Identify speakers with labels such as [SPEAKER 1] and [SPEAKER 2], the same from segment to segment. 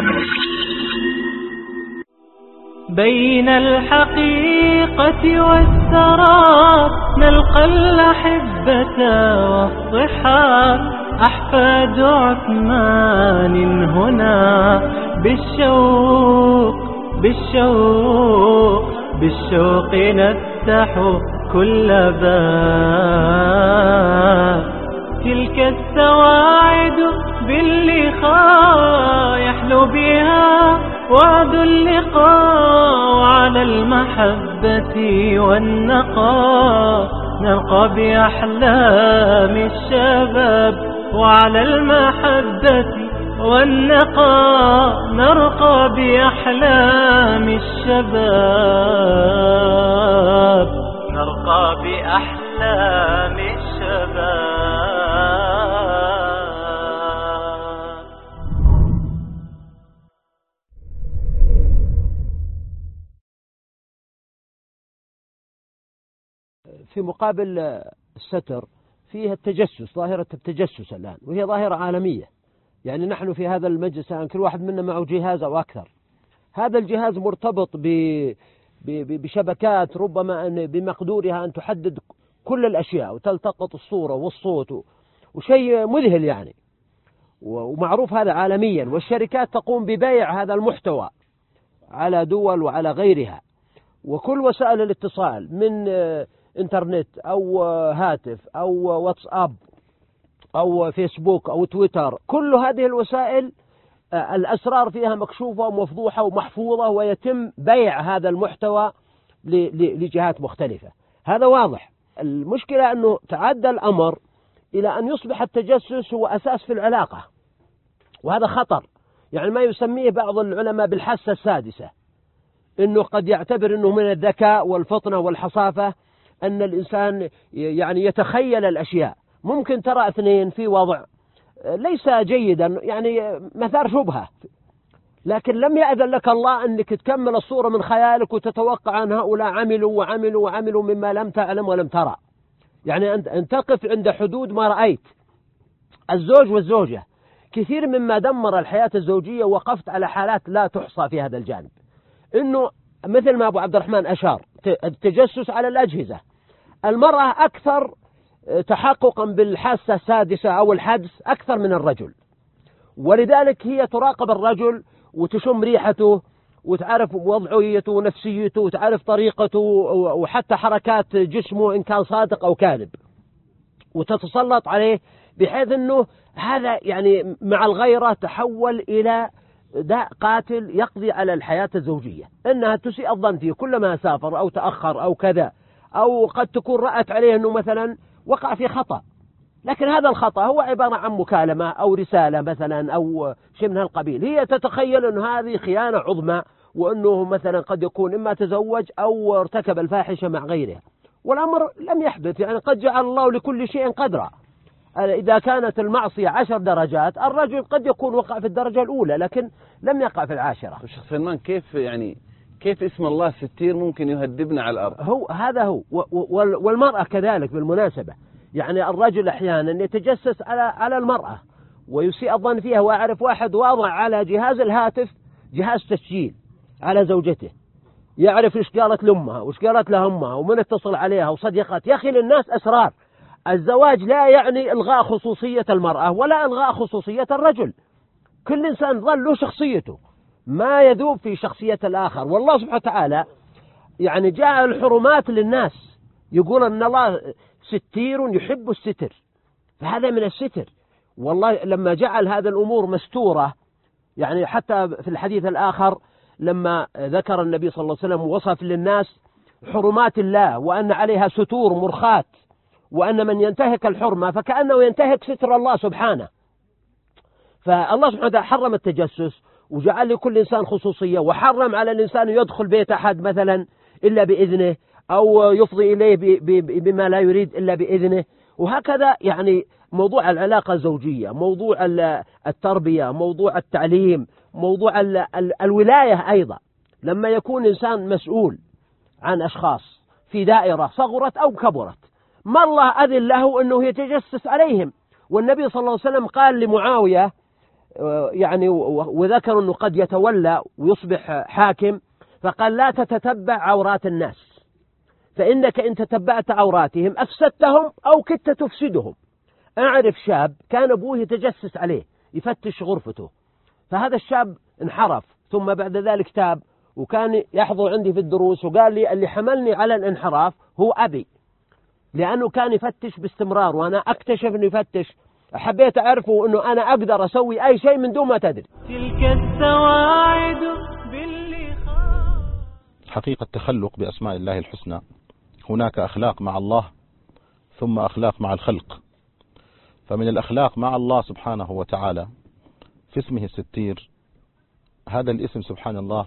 [SPEAKER 1] بين الحقيقة والسراب نلقى الأحبة والصحاب، أحفاد عثمان هنا بالشوق نفتح كل باب. تلك السواعد باللقاء يحلو بها وعد اللقاء، وعلى المحبة والنقاء نلقى بأحلام الشباب، وعلى المحبة والنقاء نرقى بأحلام الشباب، نرقى بأحلام الشباب.
[SPEAKER 2] في مقابل الستر فيها التجسس، ظاهرة التجسس الآن، وهي ظاهرة عالمية. يعني نحن في هذا المجلس الآن كل واحد منا معه جهاز أو أكثر. هذا الجهاز مرتبط بشبكات ربما بمقدورها أن تحدد كل الأشياء وتلتقط الصورة والصوت، وشيء مذهل يعني، ومعروف هذا عالميا. والشركات تقوم ببيع هذا المحتوى على دول وعلى غيرها، وكل وسائل الاتصال من انترنت أو هاتف أو واتساب أو فيسبوك أو تويتر، كل هذه الوسائل الأسرار فيها مكشوفة ومفضوحة ومحفوظة، ويتم بيع هذا المحتوى لجهات مختلفة. هذا واضح. المشكلة أنه تعدى الأمر إلى أن يصبح التجسس هو أساس في العلاقة، وهذا خطر. يعني ما يسميه بعض العلماء بالحاسة السادسة، أنه قد يعتبر أنه من الذكاء والفطنة والحصافة أن الإنسان يعني يتخيل الأشياء. ممكن ترى اثنين في وضع ليس جيدا، يعني مثار شبهة، لكن لم يأذن لك الله أنك تكمل الصورة من خيالك وتتوقع أن هؤلاء عملوا وعملوا وعملوا مما لم تعلم ولم ترى. يعني أن تقف عند حدود ما رأيت. الزوج والزوجة، كثير مما دمر الحياة الزوجية وقفت على حالات لا تحصى في هذا الجانب. إنه مثل ما أبو عبد الرحمن أشار، التجسس على الأجهزة. المرأة أكثر تحققا بالحاسة السادسة أو الحدس أكثر من الرجل، ولذلك هي تراقب الرجل وتشم ريحته وتعرف وضعيته ونفسيته وتعرف طريقته وحتى حركات جسمه إن كان صادق أو كاذب، وتتسلط عليه بحيث أنه هذا يعني مع الغيرة تحول إلى داء قاتل يقضي على الحياة الزوجية. إنها تسيء الظن فيه كلما سافر أو تأخر أو كذا، أو قد تكون رأت عليه أنه مثلا وقع في خطأ، لكن هذا الخطأ هو عبارة عن مكالمة أو رسالة مثلا أو شيء من هالقبيل. هي تتخيل أن هذه خيانة عظمى، وأنه مثلا قد يكون إما تزوج أو ارتكب الفاحشة مع غيره، والأمر لم يحدث. يعني قد جعل الله لكل شيء قدرا. إذا كانت المعصية 10 درجات، الرجل قد يكون وقع في الدرجة الأولى لكن لم يقع في 10.
[SPEAKER 3] الشيخ سلمان، كيف اسم الله ستير ممكن يهدبنا على الأرض؟
[SPEAKER 2] هذا هو. والمرأة كذلك بالمناسبة. يعني الرجل أحيانا يتجسس على المرأة ويسيء الظن فيها. وأعرف واحد واضع على جهاز الهاتف جهاز تسجيل على زوجته، يعرف إيش قالت لأمها وإيش قالت لأمها ومن اتصل عليها وصديقات. يا أخي للناس أسرار. الزواج لا يعني إلغاء خصوصية المرأة ولا إلغاء خصوصية الرجل. كل إنسان ظل له شخصيته، ما يذوب في شخصية الآخر. والله سبحانه وتعالى يعني جاء الحرمات للناس، يقول أن الله ستير يحب الستر، فهذا من الستر. والله لما جعل هذا الأمور مستورة، يعني حتى في الحديث الآخر لما ذكر النبي صلى الله عليه وسلم وصف للناس حرمات الله وأن عليها ستور مرخات، وأن من ينتهك الحرمة فكأنه ينتهك ستر الله سبحانه. فالله سبحانه وتعالى حرم التجسس وجعل لكل إنسان خصوصية، وحرم على الإنسان يدخل بيت أحد مثلا إلا بإذنه، أو يفضي إليه بما لا يريد إلا بإذنه. وهكذا يعني موضوع العلاقة الزوجية، موضوع التربية، موضوع التعليم، موضوع الولاية أيضا. لما يكون إنسان مسؤول عن أشخاص في دائرة صغرت أو كبرت، ما الله أذن له أنه يتجسس عليهم. والنبي صلى الله عليه وسلم قال لمعاوية يعني وذكروا أنه قد يتولى ويصبح حاكم، فقال لا تتتبع عورات الناس، فإنك إن تتبعت عوراتهم أفسدتهم أو كدت تفسدهم. أعرف شاب كان أبوه يتجسس عليه يفتش غرفته، فهذا الشاب انحرف، ثم بعد ذلك تاب وكان يحضر عندي في الدروس، وقال لي اللي حملني على الانحراف هو أبي، لأنه كان يفتش باستمرار وأنا أكتشف أنه يفتش. حبيت أعرفه أنه أنا أقدر أسوي أي شيء من دون ما تدري.
[SPEAKER 1] تلك السواعد
[SPEAKER 4] حقيقة التخلق بأسماء الله الحسنى، هناك أخلاق مع الله ثم أخلاق مع الخلق. فمن الأخلاق مع الله سبحانه وتعالى في اسمه الستير، هذا الاسم سبحان الله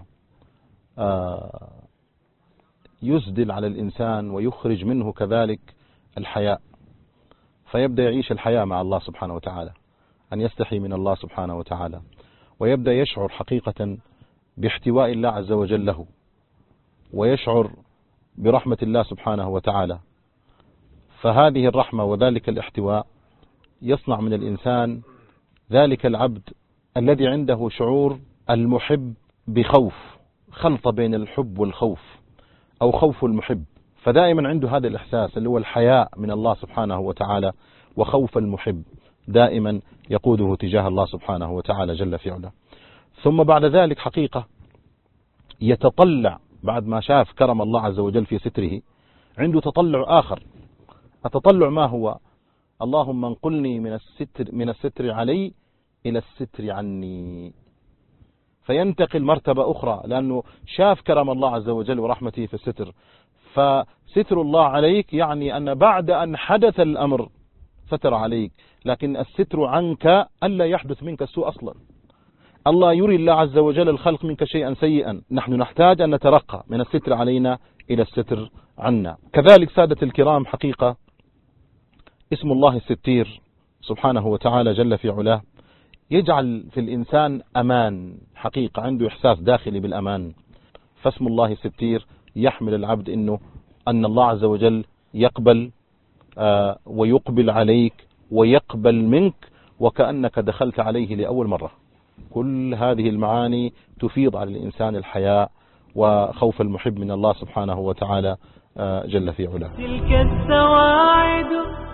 [SPEAKER 4] يسدل على الإنسان ويخرج منه كذلك الحياء، فيبدأ يعيش الحياء مع الله سبحانه وتعالى، أن يستحي من الله سبحانه وتعالى، ويبدأ يشعر حقيقة باحتواء الله عز وجل له، ويشعر برحمة الله سبحانه وتعالى. فهذه الرحمة وذلك الاحتواء يصنع من الإنسان ذلك العبد الذي عنده شعور المحب بخوف، خلط بين الحب والخوف أو خوف المحب، فدائما عنده هذا الإحساس اللي هو الحياء من الله سبحانه وتعالى، وخوف المحب دائما يقوده تجاه الله سبحانه وتعالى جل في علاه. ثم بعد ذلك حقيقة يتطلع بعد ما شاف كرم الله عز وجل في ستره، عنده تطلع آخر. التطلع ما هو؟ اللهم انقلني من الستر علي إلى الستر عني، فينتقل مرتبة أخرى، لأنه شاف كرم الله عز وجل ورحمته في الستر. فستر الله عليك يعني أن بعد أن حدث الأمر ستر عليك، لكن الستر عنك ألا يحدث منك السوء أصلا. الله يري الله عز وجل الخلق منك شيئا سيئا، نحن نحتاج أن نترقى من الستر علينا إلى الستر عنا. كذلك سادة الكرام حقيقة اسم الله الستير سبحانه وتعالى جل في علاه يجعل في الإنسان أمان، حقيقة عنده إحساس داخلي بالأمان. فاسم الله الستير يحمل العبد أن الله عز وجل يقبل ويقبل عليك ويقبل منك وكأنك دخلت عليه لأول مرة. كل هذه المعاني تفيض على الإنسان الحياء وخوف المحب من الله سبحانه وتعالى جل في علاه.
[SPEAKER 1] تلك السواعد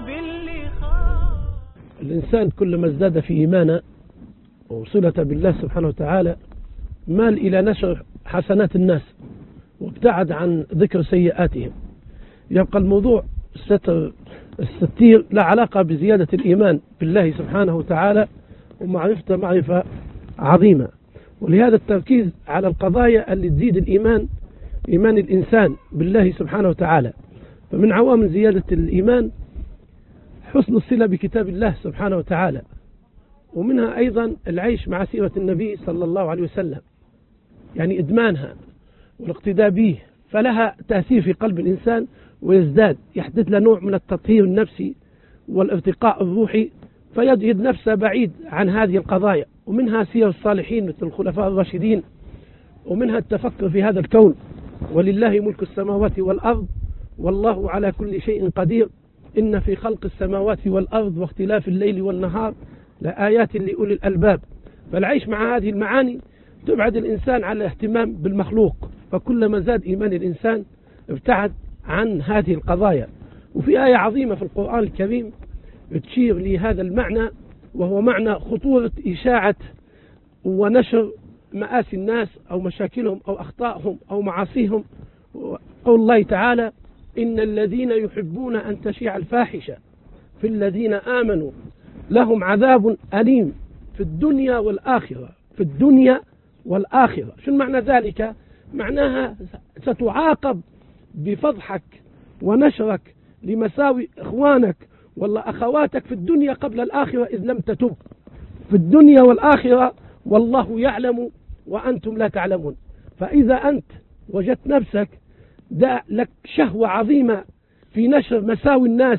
[SPEAKER 5] الإنسان كلما ازداد في إيمانه وصلة بالله سبحانه وتعالى مال إلى نشر حسنات الناس وابتعد عن ذكر سيئاتهم. يبقى الموضوع الستير لا علاقة بزيادة الإيمان بالله سبحانه وتعالى ومعرفته معرفة عظيمة، ولهذا التركيز على القضايا اللي تزيد إيمان الإنسان بالله سبحانه وتعالى. فمن عوامل زيادة الإيمان حسن الصلة بكتاب الله سبحانه وتعالى، ومنها أيضا العيش مع سيرة النبي صلى الله عليه وسلم، يعني إدمانها والاقتداء به، فلها تأثير في قلب الإنسان ويزداد، يحدث له نوع من التطهير النفسي والارتقاء الروحي، فيجد نفسه بعيد عن هذه القضايا. ومنها سير الصالحين مثل الخلفاء الراشدين، ومنها التفكر في هذا الكون، ولله ملك السماوات والأرض والله على كل شيء قدير، إن في خلق السماوات والأرض واختلاف الليل والنهار لآيات لأولي الألباب. فالعيش مع هذه المعاني تبعد الإنسان على الاهتمام بالمخلوق، فكلما زاد إيمان الإنسان ابتعد عن هذه القضايا. وفي آية عظيمة في القرآن الكريم تشير لهذا المعنى، وهو معنى خطورة إشاعة ونشر مآسي الناس أو مشاكلهم أو أخطائهم أو معاصيهم. قول الله تعالى: إن الذين يحبون أن تشيع الفاحشة في الذين آمنوا لهم عذاب أليم في الدنيا والآخرة. في الدنيا والآخرة شو معنى ذلك؟ معناها ستعاقب بفضحك ونشرك لمساوي إخوانك ولا أخواتك في الدنيا قبل الآخرة إذ لم تتب. في الدنيا والآخرة والله يعلم وأنتم لا تعلمون. فإذا أنت وجدت نفسك ده لك شهوة عظيمة في نشر مساوي الناس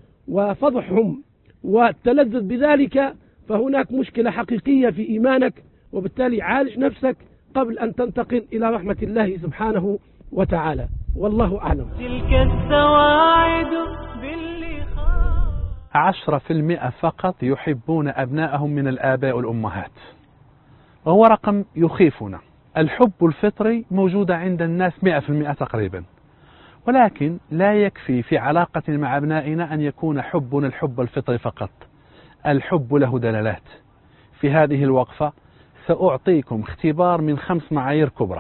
[SPEAKER 5] وفضحهم والتلذذ بذلك، فهناك مشكلة حقيقية في إيمانك، وبالتالي عالج نفسك قبل أن تنتقل إلى رحمة الله سبحانه وتعالى، والله أعلم.
[SPEAKER 1] تلك السواعد
[SPEAKER 6] 10% فقط يحبون أبنائهم من الآباء والأمهات، وهو رقم يخيفنا. الحب الفطري موجود عند الناس 100% تقريبا، ولكن لا يكفي في علاقة مع أبنائنا أن يكون حبنا الحب الفطري فقط. الحب له دلالات. في هذه الوقفة سأعطيكم اختبار من 5 معايير كبرى.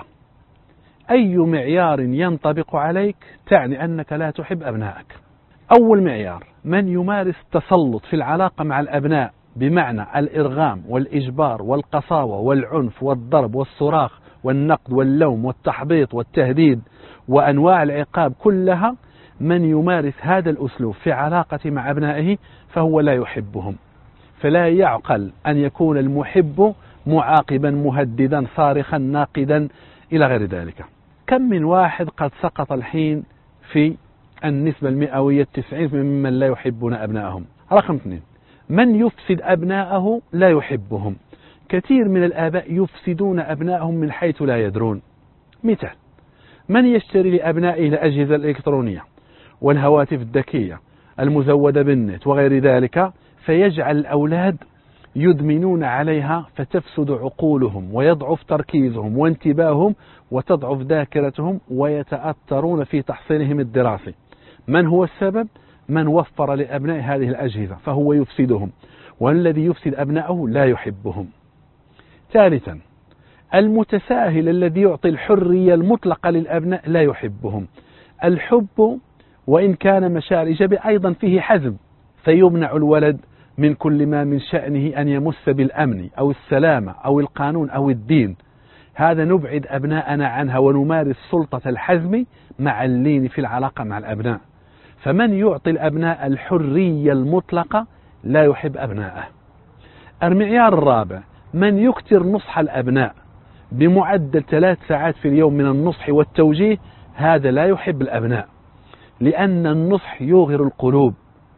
[SPEAKER 6] أي معيار ينطبق عليك تعني أنك لا تحب أبنائك. أول معيار: من يمارس التسلط في العلاقة مع الأبناء بمعنى الإرغام والإجبار والقساوة والعنف والضرب والصراخ والنقد واللوم والتحبيط والتهديد وأنواع العقاب كلها، من يمارس هذا الأسلوب في علاقة مع أبنائه فهو لا يحبهم. فلا يعقل أن يكون المحب معاقبا مهددا صارخا ناقدا إلى غير ذلك. كم من واحد قد سقط الحين في النسبة المئوية 90% ممن لا يحبون أبنائهم. رقم 2: من يفسد أبنائه لا يحبهم. كثير من الآباء يفسدون أبنائهم من حيث لا يدرون. مثال: من يشتري لأبنائه الأجهزة الإلكترونية والهواتف الذكية المزودة بالنت وغير ذلك، فيجعل الأولاد يدمنون عليها فتفسد عقولهم ويضعف تركيزهم وانتباههم وتضعف ذاكرتهم ويتأثرون في تحصيلهم الدراسي. من هو السبب؟ من وفر لأبناء هذه الأجهزة، فهو يفسدهم، والذي يفسد أبنائه لا يحبهم. ثالثا: المتساهل الذي يعطي الحرية المطلقة للأبناء لا يحبهم. الحب وإن كان مشاعر إيجابية أيضا فيه حزم، فيمنع الولد من كل ما من شأنه أن يمس بالأمن أو السلامة أو القانون أو الدين. هذا نبعد أبناءنا عنها ونمارس سلطة الحزم مع اللين في العلاقة مع الأبناء. فمن يعطي الأبناء الحرية المطلقة لا يحب أبناءه. المعيار الرابع: من يكثر نصح الأبناء بمعدل 3 ساعات في اليوم من النصح والتوجيه، هذا لا يحب الأبناء، لأن النصح يغر القلوب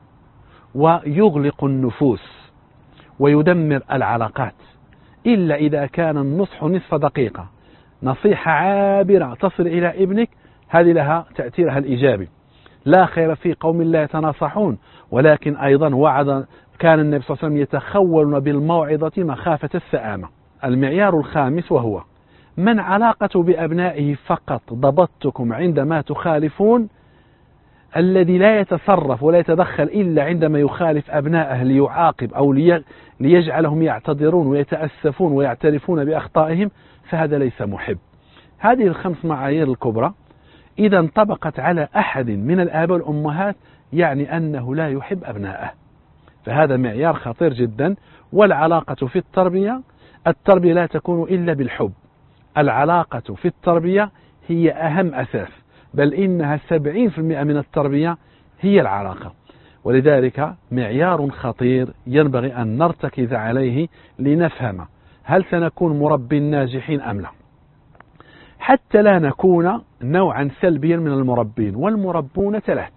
[SPEAKER 6] ويغلق النفوس ويدمر العلاقات، إلا إذا كان النصح نصف دقيقة، نصيحة عابرة تصل إلى ابنك، هذه لها تأثيرها الإيجابي. لا خير في قوم لا يتناصحون، ولكن أيضا وعد كان النبي صلى الله عليه وسلم يتخول بالموعظة مخافة السآمة. المعيار الخامس وهو: من علاقته بأبنائه فقط ضبطتكم عندما تخالفون، الذي لا يتصرف ولا يتدخل إلا عندما يخالف أبنائه ليعاقب أو ليجعلهم يعتذرون ويتأسفون ويعترفون بأخطائهم، فهذا ليس محب. هذه ال5 معايير الكبرى إذا انطبقت على أحد من الآباء والأمهات يعني أنه لا يحب أبنائه، فهذا معيار خطير جدا. والعلاقة في التربية لا تكون إلا بالحب. العلاقة في التربية هي أهم أساس، بل إنها 70% من التربية هي العلاقة. ولذلك معيار خطير ينبغي أن نرتكز عليه لنفهم هل سنكون مربين ناجحين أم لا، حتى لا نكون نوعا سلبيا من المربين. والمربون 3: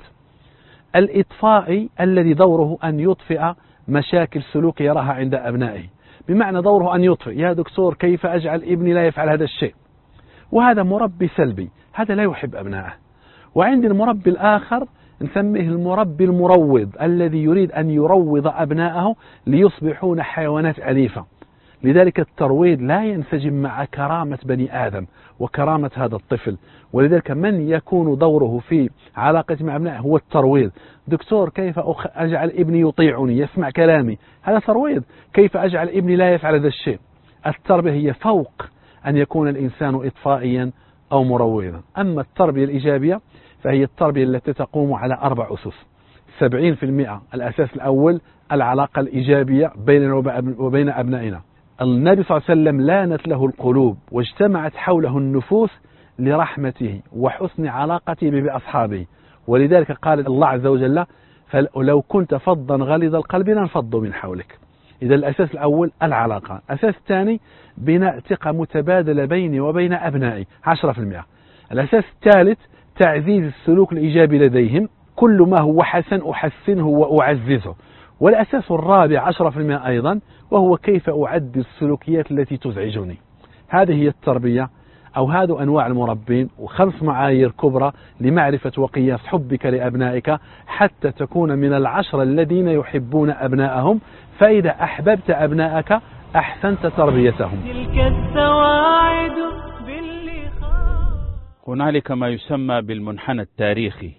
[SPEAKER 6] الإطفائي الذي دوره أن يطفئ مشاكل سلوك يراها عند أبنائه، بمعنى دوره أن يطفئ: يا دكتور كيف أجعل ابني لا يفعل هذا الشيء، وهذا مربي سلبي، هذا لا يحب أبنائه. وعند المربي الآخر نسميه المربي المروض، الذي يريد أن يروض أبنائه ليصبحون حيوانات أليفة. لذلك الترويض لا ينسجم مع كرامة بني آدم وكرامة هذا الطفل. ولذلك من يكون دوره في علاقة مع أبنائه هو الترويض: دكتور كيف أجعل ابني يطيعني يسمع كلامي، هذا ترويض. كيف أجعل ابني لا يفعل هذا الشيء. التربية هي فوق أن يكون الإنسان إطفائيا أو مروضا. أما التربية الإيجابية فهي التربية التي تقوم على 4 أسس. 70% الأساس الأول العلاقة الإيجابية بيننا وبين أبنائنا. النبي صلى الله عليه وسلم لانت له القلوب واجتمعت حوله النفوس لرحمته وحسن علاقته بأصحابه. ولذلك قال الله عز وجل: فلو كنت فظا غليظ القلب لانفضوا من حولك. إذا الأساس الأول العلاقة. الأساس الثاني بناء ثقة متبادلة بيني وبين أبنائي 10%. الأساس الثالث تعزيز السلوك الإيجابي لديهم، كل ما هو حسن أحسنه وأعززه. والأساس الرابع 10% أيضا، وهو كيف أعدل السلوكيات التي تزعجني. هذه هي التربية أو هذو أنواع المربين، و5 معايير كبرى لمعرفة وقياس حبك لأبنائك حتى تكون من 10 الذين يحبون أبنائهم. فإذا أحببت أبنائك أحسنت تربيتهم.
[SPEAKER 1] تلك السواعد باللقاء.
[SPEAKER 3] هنالك ما يسمى بالمنحنى التاريخي،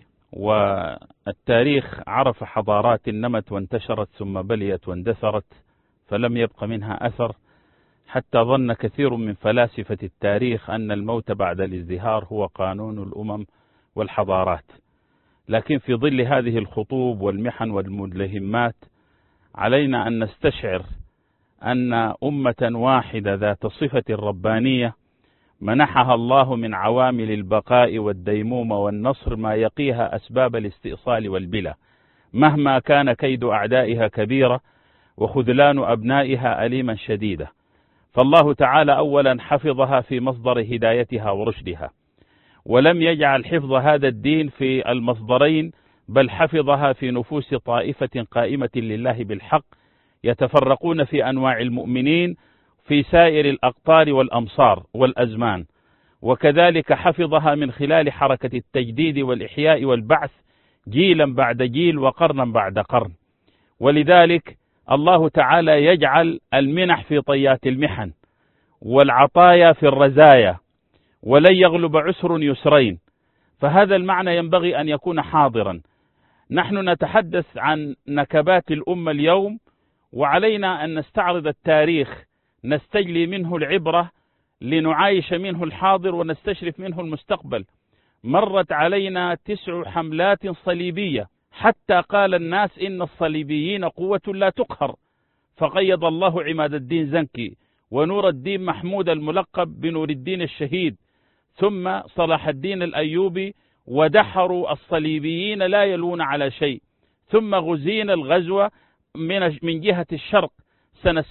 [SPEAKER 3] والتاريخ عرف حضارات نمت وانتشرت ثم بليت واندثرت فلم يبق منها أثر، حتى ظن كثير من فلاسفة التاريخ أن الموت بعد الازدهار هو قانون الأمم والحضارات. لكن في ظل هذه الخطوب والمحن والملهمات علينا أن نستشعر أن أمة واحدة ذات صفة ربانية منحها الله من عوامل البقاء والديمومة والنصر ما يقيها أسباب الاستئصال والبلا، مهما كان كيد أعدائها كبيرة وخذلان أبنائها أليما شديدا. فالله تعالى أولا حفظها في مصدر هدايتها ورشدها، ولم يجعل حفظ هذا الدين في المصدرين، بل حفظها في نفوس طائفة قائمة لله بالحق يتفرقون في أنواع المؤمنين في سائر الأقطار والأمصار والأزمان. وكذلك حفظها من خلال حركة التجديد والإحياء والبعث جيلا بعد جيل وقرنا بعد قرن. ولذلك الله تعالى يجعل المنح في طيات المحن والعطايا في الرزايا، ولن يغلب عسر يسرين. فهذا المعنى ينبغي أن يكون حاضرا. نحن نتحدث عن نكبات الأمة اليوم، وعلينا أن نستعرض التاريخ نستجلي منه العبرة لنعايش منه الحاضر ونستشرف منه المستقبل. مرت علينا 9 حملات صليبية حتى قال الناس إن الصليبيين قوة لا تقهر، فقيض الله عماد الدين زنكي ونور الدين محمود الملقب بنور الدين الشهيد، ثم صلاح الدين الأيوبي، ودحروا الصليبيين لا يلون على شيء. ثم غزينا الغزوة من جهة الشرق سنة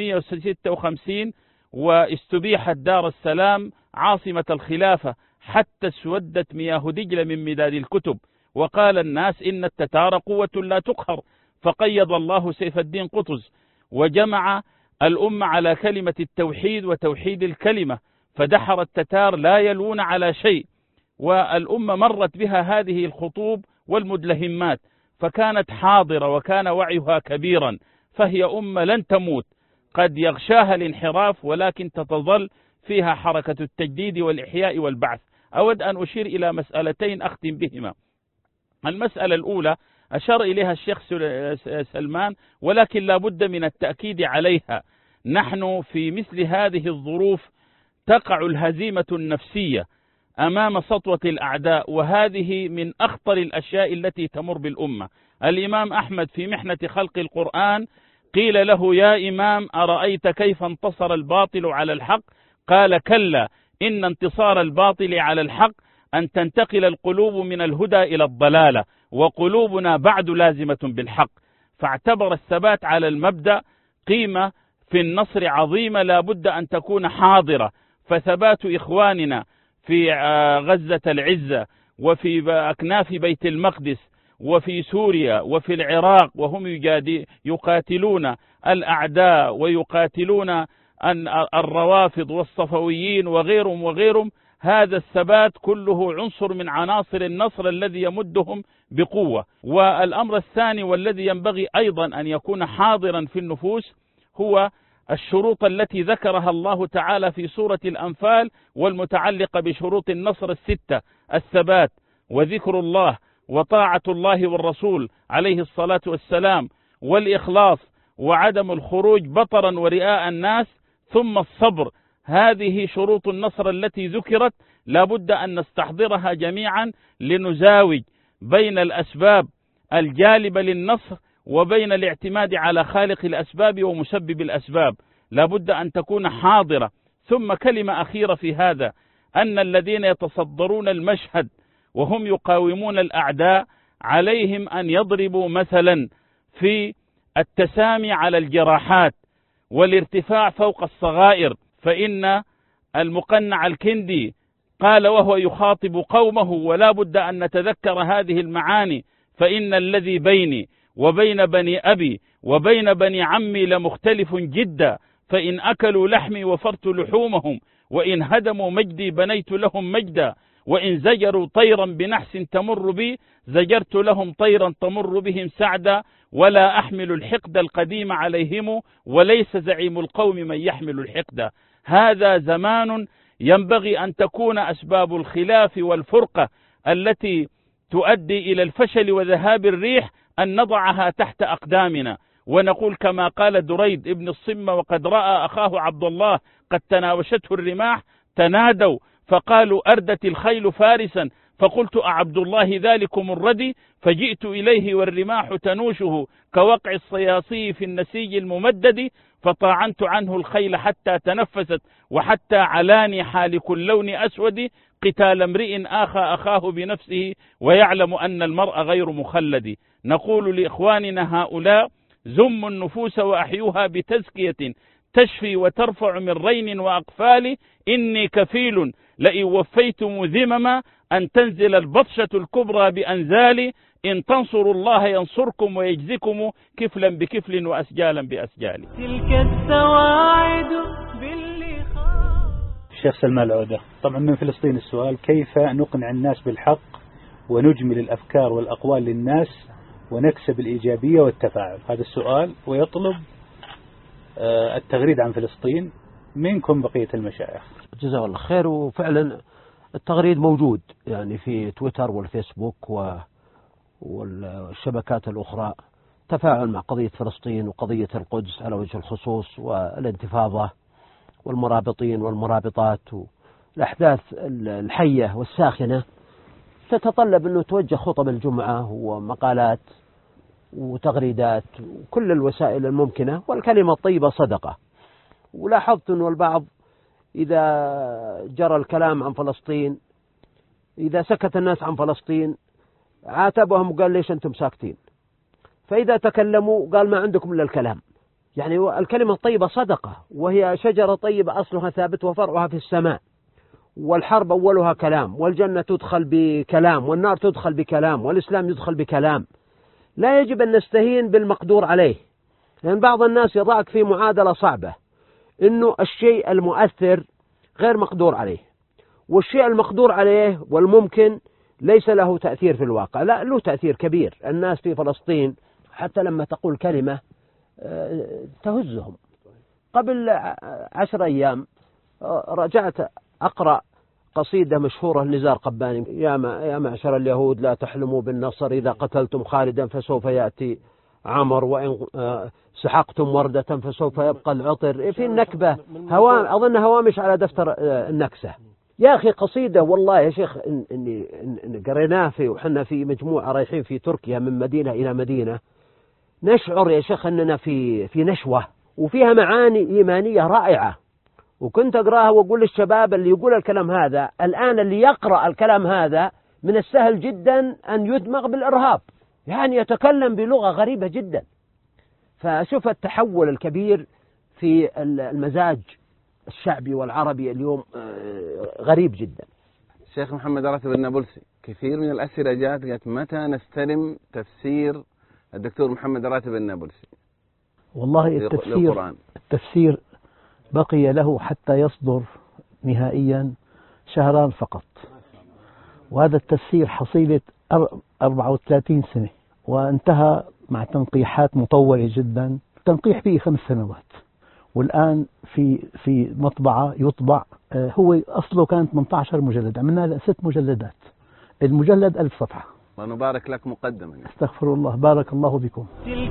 [SPEAKER 3] 656، واستبيحت دار السلام عاصمة الخلافة حتى اسودت مياه دجلة من مداد الكتب، وقال الناس إن التتار قوة لا تقهر، فقيض الله سيف الدين قطز وجمع الأمة على كلمة التوحيد وتوحيد الكلمة، فدحر التتار لا يلون على شيء. والأمة مرت بها هذه الخطوب والمدلهمات، فكانت حاضرة وكان وعيها كبيرا، فهي أمة لن تموت، قد يغشاها الانحراف ولكن تتظل فيها حركة التجديد والإحياء والبعث. أود أن أشير إلى مسألتين أختم بهما. المسألة الأولى أشار إليها الشيخ سلمان، ولكن لا بد من التأكيد عليها. نحن في مثل هذه الظروف تقع الهزيمة النفسية أمام سطوة الأعداء، وهذه من أخطر الأشياء التي تمر بالأمة. الإمام أحمد في محنة خلق القرآن قيل له: يا إمام، أرأيت كيف انتصر الباطل على الحق؟ قال: كلا، إن انتصار الباطل على الحق أن تنتقل القلوب من الهدى إلى الضلالة، وقلوبنا بعد لازمة بالحق. فاعتبر الثبات على المبدأ قيمة في النصر عظيمة لا بد أن تكون حاضرة. فثبات إخواننا في غزة العزة وفي أكناف بيت المقدس وفي سوريا وفي العراق، وهم يقاتلون الأعداء ويقاتلون الروافض والصفويين وغيرهم، هذا الثبات كله عنصر من عناصر النصر الذي يمدهم بقوة. والأمر الثاني والذي ينبغي أيضا أن يكون حاضرا في النفوس هو الشروط التي ذكرها الله تعالى في سورة الأنفال والمتعلقة بشروط النصر 6: الثبات وذكر الله وطاعة الله والرسول عليه الصلاة والسلام والإخلاص وعدم الخروج بطرا ورئاء الناس، ثم الصبر. هذه شروط النصر التي ذكرت لا بد أن نستحضرها جميعا لنزاوج بين الأسباب الجالبة للنصر وبين الاعتماد على خالق الأسباب ومسبب الأسباب، لا بد أن تكون حاضرة. ثم كلمة أخيرة في هذا: أن الذين يتصدرون المشهد وهم يقاومون الأعداء عليهم أن يضربوا مثلا في التسامي على الجراحات والارتفاع فوق الصغائر. فإن المقنع الكندي قال وهو يخاطب قومه: ولا بد أن نتذكر هذه المعاني، فإن الذي بيني وبين بني أبي وبين بني عمي لمختلف جدا، فإن أكلوا لحمي وفرت لحومهم، وإن هدموا مجدي بنيت لهم مجدا، وإن زجروا طيرا بنحس تمر بي زجرت لهم طيرا تمر بهم سعدا، ولا أحمل الحقد القديم عليهم، وليس زعيم القوم من يحمل الحقد. هذا زمان ينبغي أن تكون أسباب الخلاف والفرقة التي تؤدي إلى الفشل وذهاب الريح أن نضعها تحت أقدامنا، ونقول كما قال دريد ابن الصمة: وقد رأى أخاه عبد الله قد تناوشته الرماح تنادوا فقالوا أردت الخيل فارسا، فقلت أعبد الله ذلكم الردي، فجئت إليه والرماح تنوشه كوقع الصياصي في النسيج الممدد، فطاعنت عنه الخيل حتى تنفست، وحتى علاني حالك اللون أسود، قتال امرئ آخى أخاه بنفسه ويعلم أن المرء غير مخلد. نقول لإخواننا هؤلاء: زموا النفوس وأحيوها بتزكية تشفي وترفع من رين وأقفال، إني كفيل لئن وفيتم ذمما أن تنزل البطشة الكبرى بأنزال، إن تنصروا الله ينصركم ويجزكم كفلا بكفل وأسجالا بأسجال.
[SPEAKER 1] تلك السواعد باللقاء.
[SPEAKER 7] الشيخ سلمان العودة، طبعا من فلسطين السؤال: كيف نقنع الناس بالحق ونجمل الأفكار والأقوال للناس ونكسب الإيجابية والتفاعل؟ هذا السؤال، ويطلب التغريد عن فلسطين منكم بقية المشايخ.
[SPEAKER 2] جزاه الله خير. وفعلا التغريد موجود يعني في تويتر والفيسبوك والشبكات الأخرى، تفاعل مع قضية فلسطين وقضية القدس على وجه الخصوص، والانتفاضة والمرابطين والمرابطات والأحداث الحية والساخنة تتطلب أنه توجه خطب الجمعة ومقالات وتغريدات وكل الوسائل الممكنة، والكلمة الطيبة صدقة. ولاحظت أنه البعض إذا جرى الكلام عن فلسطين، إذا سكت الناس عن فلسطين عاتبهم وقال: ليش أنتم ساكتين؟ فإذا تكلموا قال: ما عندكم إلا الكلام. يعني الكلمة الطيبة صدقة، وهي شجرة طيبة أصلها ثابت وفرعها في السماء، والحرب أولها كلام، والجنة تدخل بكلام، والنار تدخل بكلام، والإسلام يدخل بكلام. لا يجب أن نستهين بالمقدور عليه، لأن بعض الناس يضعك في معادلة صعبة، إنه الشيء المؤثر غير مقدور عليه، والشيء المقدور عليه والممكن ليس له تأثير في الواقع. لا، له تأثير كبير. الناس في فلسطين حتى لما تقول كلمة تهزهم. قبل 10 أيام رجعت أقرأ قصيدة مشهورة لنزار قباني: يا معشر اليهود لا تحلموا بالنصر، إذا قتلتم خالدا فسوف يأتي عمر، وإن سحقتم وردة فسوف يبقى العطر. في النكبة أظن هوامش على دفتر النكسة. يا أخي قصيدة والله يا شيخ إن قريناه وحنا في مجموعة رايحين في تركيا من مدينة إلى مدينة، نشعر يا شيخ أننا في نشوة، وفيها معاني إيمانية رائعة. وكنت أقرأها وأقول للشباب اللي يقول الكلام هذا الآن، اللي يقرأ الكلام هذا من السهل جدا أن يدمغ بالإرهاب، يعني يتكلم بلغة غريبة جدا. فشوف التحول الكبير في المزاج الشعبي والعربي اليوم غريب جدا.
[SPEAKER 8] الشيخ محمد راتب النابلسي، كثير من الأسئلة جاءت قالت: متى نستلم تفسير الدكتور محمد راتب النابلسي؟
[SPEAKER 9] والله التفسير بقي له حتى يصدر نهائيا 2 شهر فقط، وهذا التفسير حصيلة 34 سنة، وانتهى مع تنقيحات مطولة جدا. تنقيح فيه 5 سنوات، والآن في مطبعة يطبع. هو أصله كان 18 مجلد، عملنا له 6 مجلدات، المجلد 1000 صفحة.
[SPEAKER 8] ونبارك لك مقدما.
[SPEAKER 9] استغفر الله، بارك الله بكم.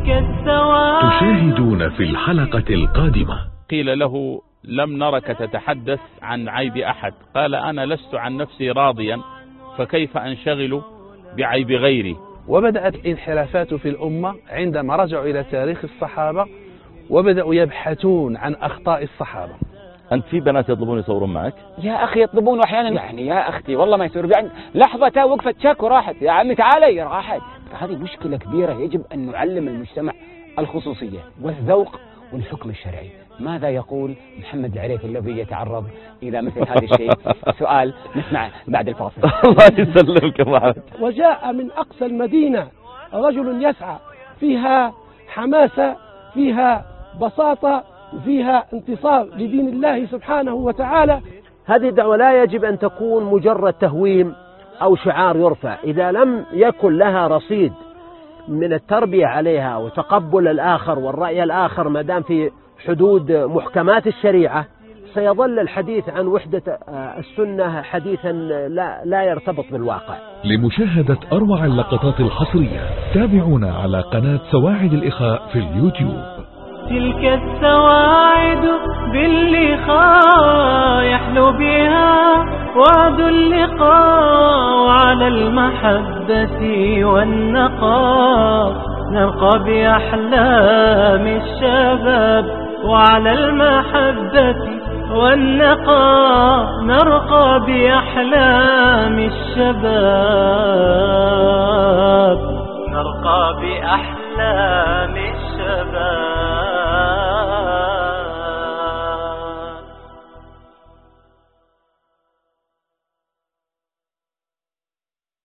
[SPEAKER 10] تشاهدون في الحلقة القادمة.
[SPEAKER 3] قيل له: لم نرك تتحدث عن عيب أحد. قال: أنا لست عن نفسي راضيا، فكيف أنشغل بعيب غيري؟
[SPEAKER 6] وبدأت الانحرافات في الأمة عندما رجعوا إلى تاريخ الصحابة وبدأوا يبحثون عن أخطاء الصحابة.
[SPEAKER 11] أنت في بنات يطلبون يصورون معك؟
[SPEAKER 12] يا أخي يطلبون، وأحيانا يعني يا أختي والله ما يصير، يعني لحظة وقفت شك وراحت، يا عمي تعالي راحت. هذه مشكلة كبيرة، يجب أن نعلم المجتمع الخصوصية والذوق والحكم الشرعي. ماذا يقول محمد العريفي الذي يتعرض إلى مثل هذا الشيء؟ سؤال نسمع بعد الفاصل.
[SPEAKER 11] الله يسلمك يا محمد.
[SPEAKER 5] وجاء من أقصى المدينة رجل يسعى، فيها حماسة، فيها بساطة، وفيها انتصار لدين الله سبحانه وتعالى.
[SPEAKER 2] هذه الدعوة لا يجب أن تكون مجرد تهويم أو شعار يرفع، إذا لم يكن لها رصيد من التربية عليها وتقبل الآخر والرأي الآخر ما دام في حدود محكمات الشريعة، سيظل الحديث عن وحدة السنة حديثا لا يرتبط بالواقع.
[SPEAKER 10] لمشاهدة أروع اللقطات الحصرية تابعونا على قناة سواعد الإخاء في اليوتيوب.
[SPEAKER 1] تلك السواعد باللقاء يحلو بها وعد اللقاء، وعلى المحبة والنقاء نرقى بأحلام الشباب، وعلى المحبة والنقاء نرقى بأحلام الشباب، نرقى بأحلام الشباب.